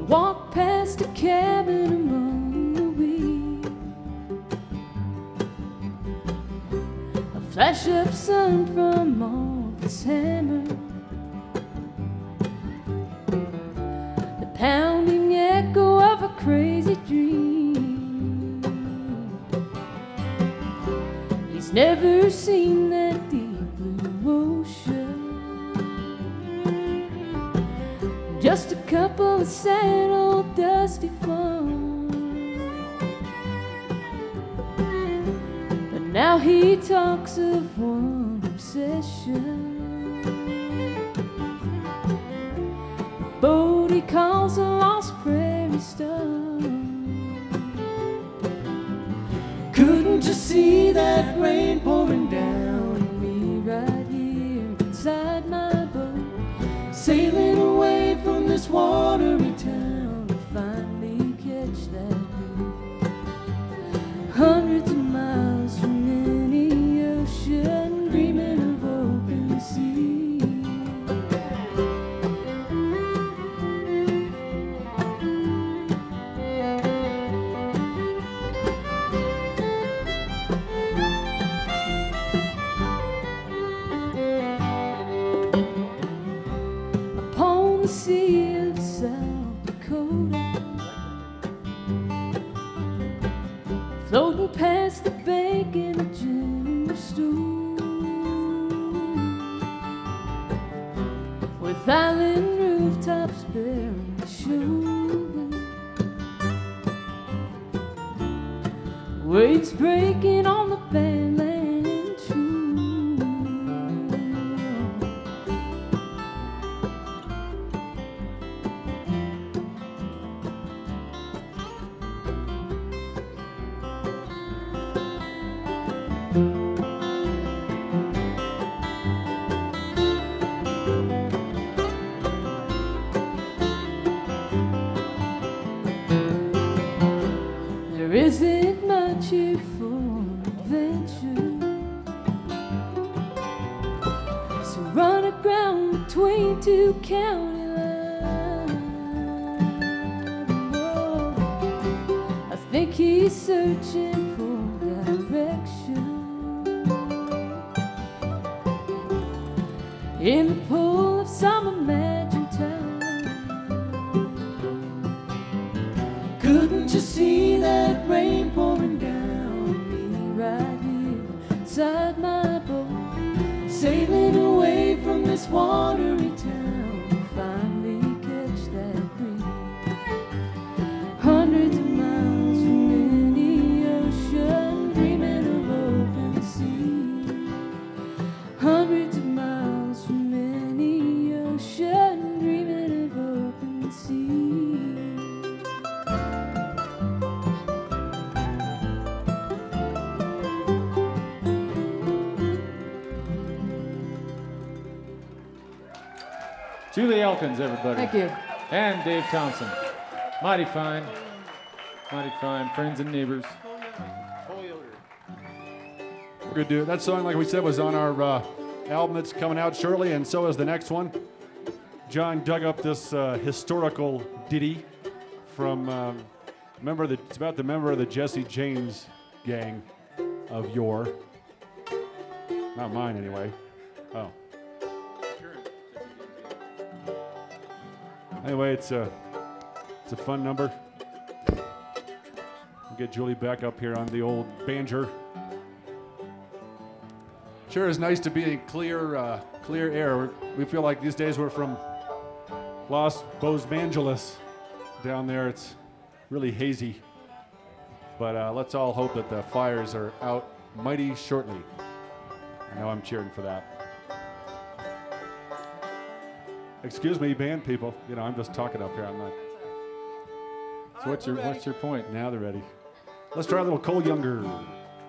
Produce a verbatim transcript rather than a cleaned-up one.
walk past a cabin among the weeds. A flash of sun from off its hammer, the pounding echo of a crazy dream. He's never seen that deep blue ocean, just a couple of sad old dusty farms. But now he talks of one obsession, a boat he calls a lost prairie star. Couldn't you see that rain pouring down on me right here inside my boat, sailing away from this watery town to finally catch that breeze? Hundreds of miles from any ocean, dreaming of open sea. Upon the sea of South Dakota, floating past the bank in a general store, with island rooftops bearing the shoulder, waves breaking on the Badland shore. There isn't much here for adventure, so run aground between two county lines. Whoa, I think he's searching for direction in the pool of some imagined time. Couldn't you see that rain pouring down on me right here inside my boat, sailing away from this watery town to finally catch that breeze? Hundreds of miles from any ocean, dreaming of open sea. Hundreds of miles from any ocean, dreaming of open sea. Julie Elkins, everybody. Thank you. And Dave Thompson. Mighty fine. Mighty fine. Friends and neighbors. We're going to do that song, like we said, was on our uh, album that's coming out shortly, and so is the next one. John dug up this uh, historical ditty from um, member of the, it's about the member of the Jesse James gang of yore. Not mine, anyway. Oh. Anyway, it's a, it's a fun number. We'll get Julie back up here on the old banjo. Sure is nice to be in clear, uh, clear air. We feel like these days we're from Los Bobangeles down there. It's really hazy. But uh, let's all hope that the fires are out mighty shortly. I know I'm cheering for that. Excuse me, band people. You know, I'm just talking up here. I'm not. So what's your what's your point? Now they're ready. Let's try a little Cole Younger.